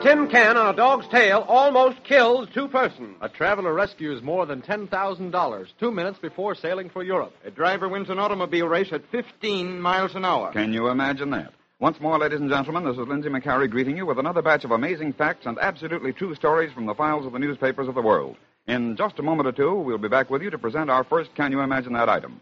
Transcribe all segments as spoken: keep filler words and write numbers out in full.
tin can on a dog's tail almost kills two persons. A traveler rescues more than ten thousand dollars two minutes before sailing for Europe. A driver wins an automobile race at fifteen miles an hour. Can you imagine that? Once more, ladies and gentlemen, this is Lindsay McCarry greeting you with another batch of amazing facts and absolutely true stories from the files of the newspapers of the world. In just a moment or two, we'll be back with you to present our first Can You Imagine That item.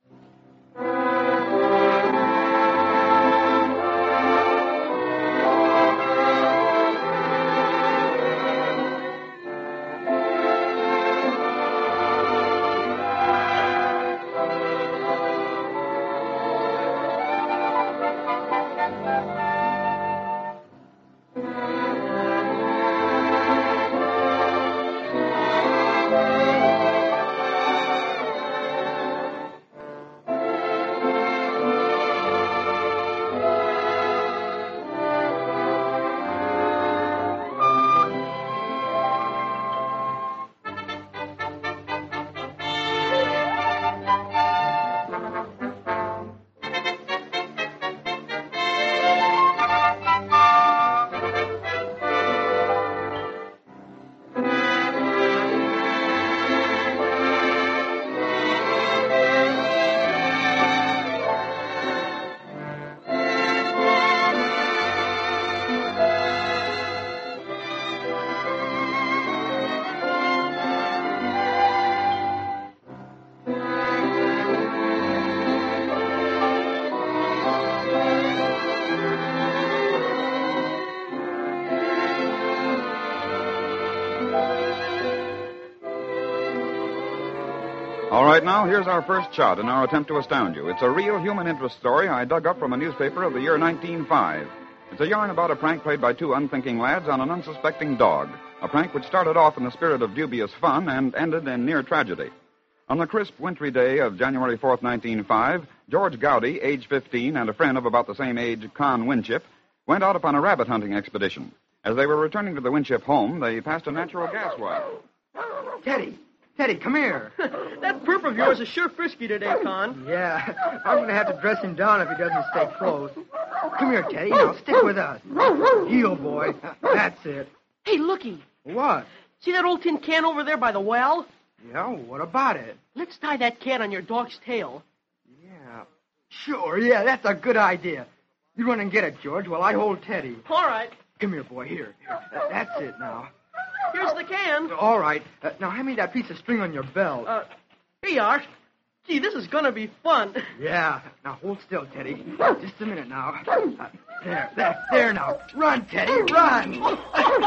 All right, now, here's our first shot in our attempt to astound you. It's a real human interest story I dug up from a newspaper of the year nineteen oh five. It's a yarn about a prank played by two unthinking lads on an unsuspecting dog, a prank which started off in the spirit of dubious fun and ended in near tragedy. On the crisp, wintry day of January fourth, nineteen oh five, George Gowdy, age fifteen, and a friend of about the same age, Con Winship, went out upon a rabbit hunting expedition. As they were returning to the Winship home, they passed a natural gas well. Teddy! Teddy, come here. That perp of yours is sure frisky today, Con. Yeah, I'm going to have to dress him down if he doesn't stay close. Come here, Teddy. Now, stick with us. Heel, boy. That's it. Hey, looky. What? See that old tin can over there by the well? Yeah, what about it? Let's tie that can on your dog's tail. Yeah. Sure, yeah, that's a good idea. You run and get it, George, while I hold Teddy. All right. Come here, boy. Here. Here. That's it now. Here's the can. All right. Uh, now, hand me that piece of string on your belt. Uh, here you are. Gee, this is going to be fun. Yeah. Now, hold still, Teddy. Just a minute now. Uh, there, there, there now. Run, Teddy, run. Look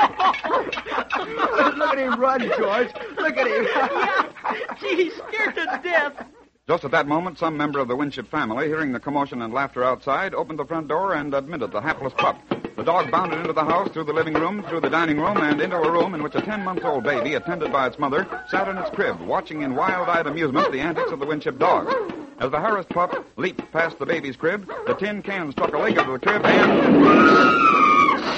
at him run, George. Look at him. Yeah. Gee, he's scared to death. Just at that moment, some member of the Winship family, hearing the commotion and laughter outside, opened the front door and admitted the hapless pup. The dog bounded into the house, through the living room, through the dining room, and into a room in which a ten-month-old baby, attended by its mother, sat in its crib, watching in wild-eyed amusement the antics of the Winship dog. As the harassed pup leaped past the baby's crib, the tin can struck a leg of the crib and...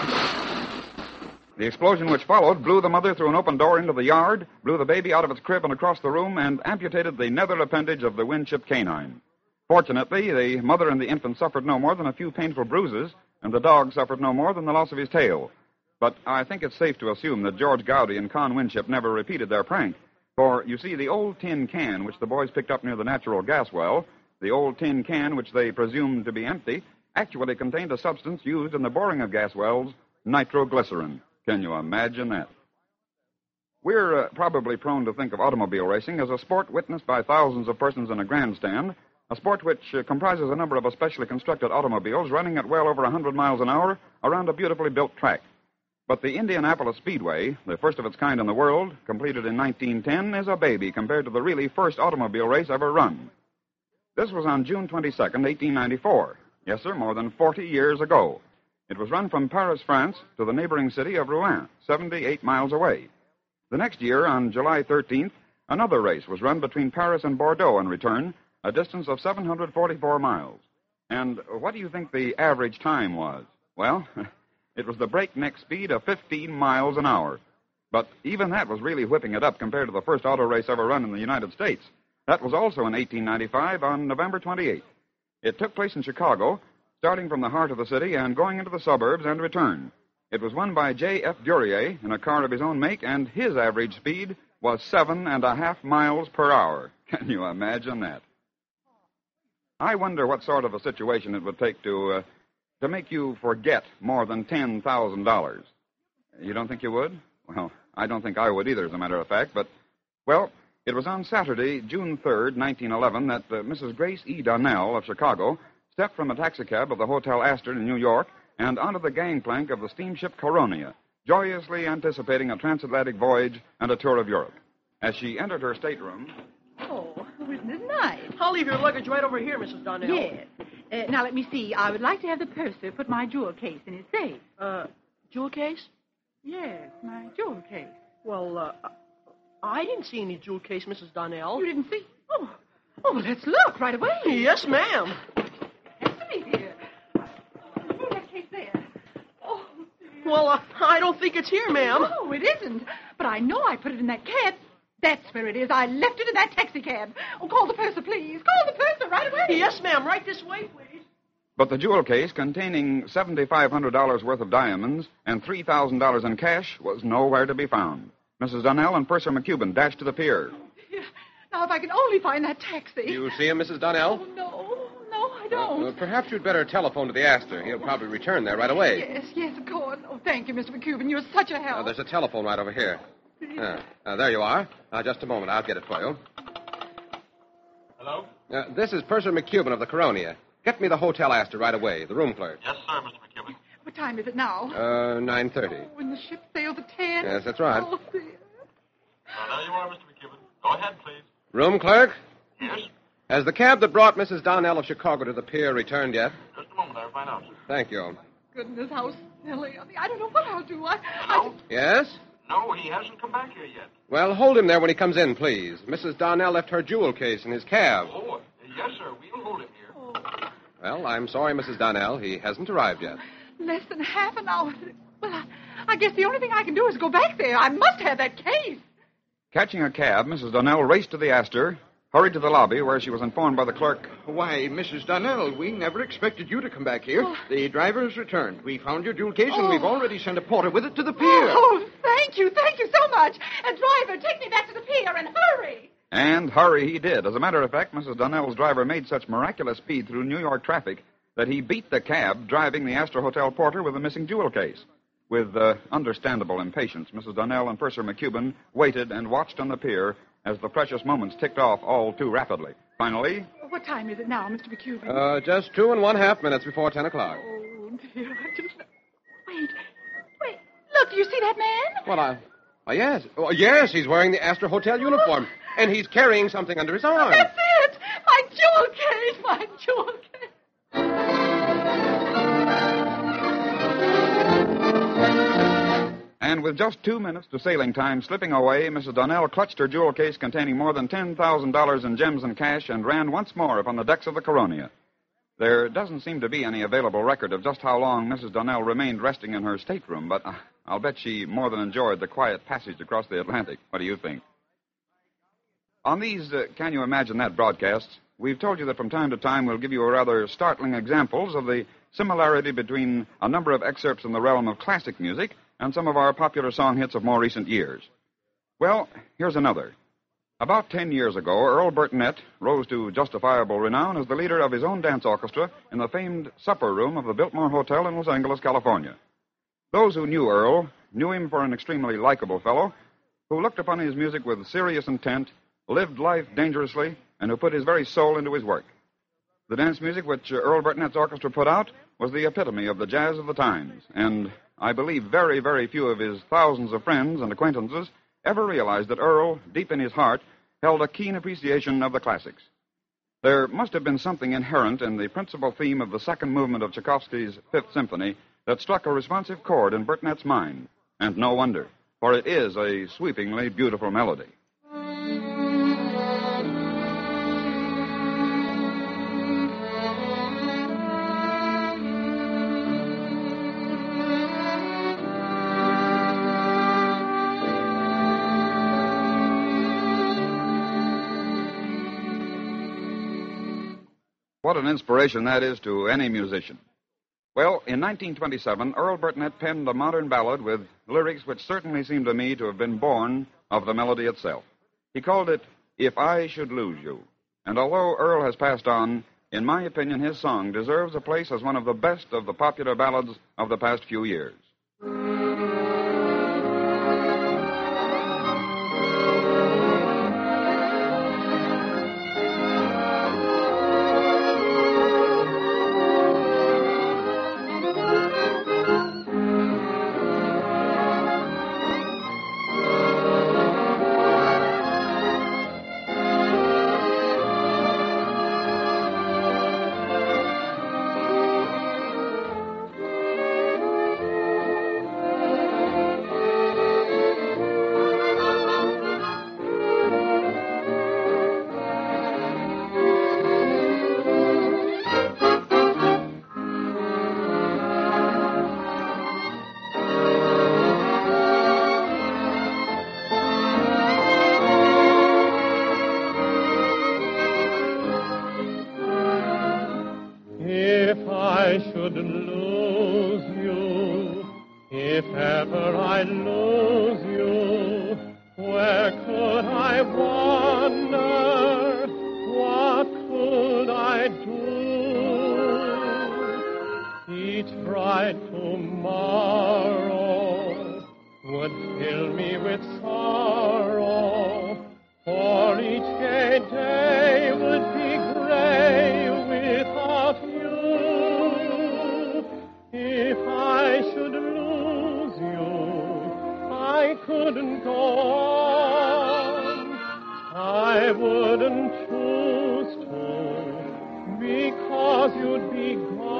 The explosion which followed blew the mother through an open door into the yard, blew the baby out of its crib and across the room, and amputated the nether appendage of the Winship canine. Fortunately, the mother and the infant suffered no more than a few painful bruises, and the dog suffered no more than the loss of his tail. But I think it's safe to assume that George Gowdy and Con Winship never repeated their prank. For, you see, the old tin can which the boys picked up near the natural gas well, the old tin can which they presumed to be empty, actually contained a substance used in the boring of gas wells, nitroglycerin. Can you imagine that? We're uh, probably prone to think of automobile racing as a sport witnessed by thousands of persons in a grandstand, a sport which uh, comprises a number of especially constructed automobiles running at well over one hundred miles an hour around a beautifully built track. But the Indianapolis Speedway, the first of its kind in the world, completed in nineteen ten, is a baby compared to the really first automobile race ever run. This was on June twenty-second, eighteen ninety-four. Yes, sir, more than forty years ago. It was run from Paris, France, to the neighboring city of Rouen, seventy-eight miles away. The next year, on July thirteenth, another race was run between Paris and Bordeaux and return, a distance of seven hundred forty-four miles. And what do you think the average time was? Well, it was the breakneck speed of fifteen miles an hour. But even that was really whipping it up compared to the first auto race ever run in the United States. That was also in eighteen ninety-five on November twenty-eighth. It took place in Chicago, starting from the heart of the city and going into the suburbs and return. It was won by J F. Duryea in a car of his own make, and his average speed was seven and a half miles per hour. Can you imagine that? I wonder what sort of a situation it would take to uh, to make you forget more than ten thousand dollars. You don't think you would? Well, I don't think I would either, as a matter of fact. But, well, it was on Saturday, June third, nineteen eleven, that uh, Missus Grace E. Donnell of Chicago stepped from a taxicab of the Hotel Astor in New York and onto the gangplank of the steamship Coronia, joyously anticipating a transatlantic voyage and a tour of Europe. As she entered her stateroom... Oh, isn't it nice? I'll leave your luggage right over here, Missus Donnell. Yes. Uh, now, let me see. I would like to have the purser put my jewel case in his safe. Uh, jewel case? Yes, my jewel case. Well, uh, I didn't see any jewel case, Missus Donnell. You didn't see? Oh, oh, well, let's look right away. Yes, ma'am. Anthony, dear. Put that case there. Oh, dear. Well, uh, I don't think it's here, ma'am. No, it isn't. But I know I put it in that cab. That's where it is. I left it in that taxicab. Oh, call the purser, please. Call the purser right away. Yes, ma'am. Right this way, please. But the jewel case containing seven thousand five hundred dollars worth of diamonds and three thousand dollars in cash was nowhere to be found. Missus Donnell and Purser McCubbin dashed to the pier. Dear. Now, if I can only find that taxi. You see him, Missus Donnell? Oh, no. No, I don't. Uh, perhaps you'd better telephone to the Astor. He'll probably return there right away. Yes, yes, of course. Oh, thank you, Mister McCubbin. You're such a help. Uh, there's a telephone right over here. Uh, uh, there you are. Now, just a moment. I'll get it for you. Hello? Uh, this is Purser McCubbin of the Coronia. Get me the Hotel Astor right away, the room clerk. Yes, sir, Mister McCubbin. What time is it now? Uh, nine thirty. Oh, when the ship sails at ten. Yes, that's right. Oh, dear. Uh, there you are, Mister McCubbin. Go ahead, please. Room clerk? Yes? Has the cab that brought Missus Donnell of Chicago to the pier returned yet? Just a moment. I'll find out, sir. Thank you. Goodness, how silly. I mean, I don't know what I'll do. I, Hello? Yes? No, he hasn't come back here yet. Well, hold him there when he comes in, please. Missus Donnell left her jewel case in his cab. Oh, uh, yes, sir. We'll hold him here. Well, I'm sorry, Missus Donnell. He hasn't arrived yet. I, less than half an hour. Well, I, I guess the only thing I can do is go back there. I must have that case. Catching a cab, Missus Donnell raced to the Astor, hurried to the lobby where she was informed by the clerk. Why, Missus Donnell, we never expected you to come back here. Oh. The driver has returned. We found your jewel case, oh. and we've already sent a porter with it to the pier. Oh, thank you, thank you so much. And driver, take me back to the pier and hurry. And hurry he did. As a matter of fact, Missus Donnell's driver made such miraculous speed through New York traffic that he beat the cab driving the Astor Hotel porter with the missing jewel case. With uh, understandable impatience, Missus Donnell and Purser McCubbin waited and watched on the pier as the precious moments ticked off all too rapidly. Finally... What time is it now, Mister McCubbin? Uh, just two and one half minutes before ten o'clock. Oh, dear, I just... Wait, wait. Look, do you see that man? What, I... Oh, yes. Oh, yes, he's wearing the Astor Hotel uniform. And he's carrying something under his arm. That's it! My jewel case! My jewel case! And with just two minutes to sailing time slipping away, Missus Donnell clutched her jewel case containing more than ten thousand dollars in gems and cash and ran once more upon the decks of the Coronia. There doesn't seem to be any available record of just how long Missus Donnell remained resting in her stateroom, but uh, I'll bet she more than enjoyed the quiet passage across the Atlantic. What do you think? On these uh, Can You Imagine That broadcasts, we've told you that from time to time we'll give you rather startling examples of the similarity between a number of excerpts in the realm of classic music and some of our popular song hits of more recent years. Well, here's another. About ten years ago, Earl Burtonette rose to justifiable renown as the leader of his own dance orchestra in the famed supper room of the Biltmore Hotel in Los Angeles, California. Those who knew Earl knew him for an extremely likable fellow who looked upon his music with serious intent, lived life dangerously, and who put his very soul into his work. The dance music which Earl Burtonette's orchestra put out was the epitome of the jazz of the times, and I believe very, very few of his thousands of friends and acquaintances ever realized that Earl, deep in his heart, held a keen appreciation of the classics. There must have been something inherent in the principal theme of the second movement of Tchaikovsky's Fifth Symphony that struck a responsive chord in Burtonette's mind, and no wonder, for it is a sweepingly beautiful melody. What an inspiration that is to any musician. Well, in nineteen twenty-seven, Earl Burtnett penned a modern ballad with lyrics which certainly seem to me to have been born of the melody itself. He called it If I Should Lose You. And although Earl has passed on, in my opinion, his song deserves a place as one of the best of the popular ballads of the past few years. If I should lose you, if ever I lose you, where could I wander? What could I do? Each bright tomorrow would fill me with sorrow, for each gay day would be gray without you. If I should lose you, I couldn't go on. I wouldn't choose to, because you'd be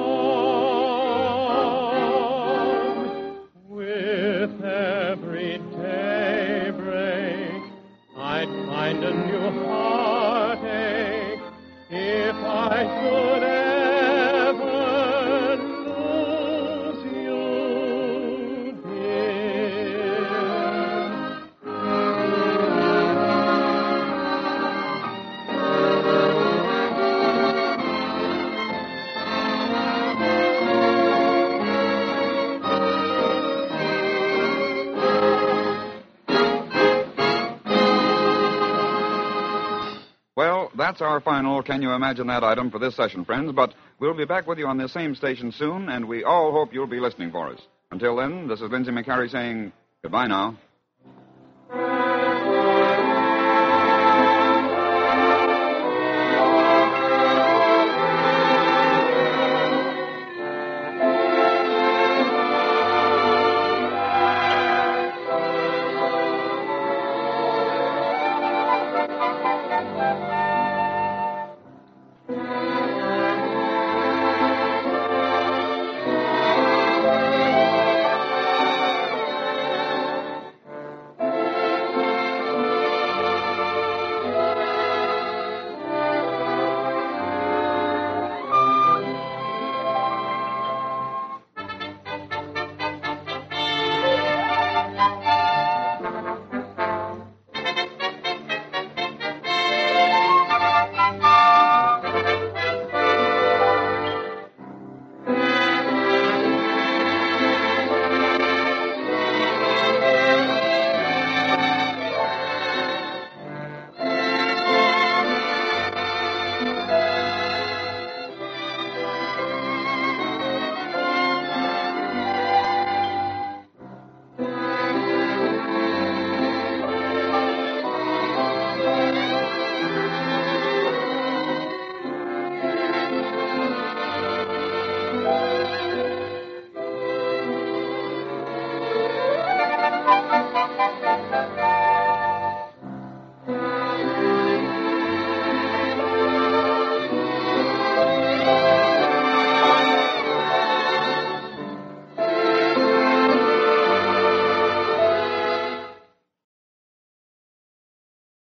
gone. With every daybreak, I'd find a new heartache. If I should ever lose you, dear. Well, that's our final Can You Imagine That item for this session, friends. But we'll be back with you on this same station soon, and we all hope you'll be listening for us. Until then, this is Lindsay McCarry saying goodbye now.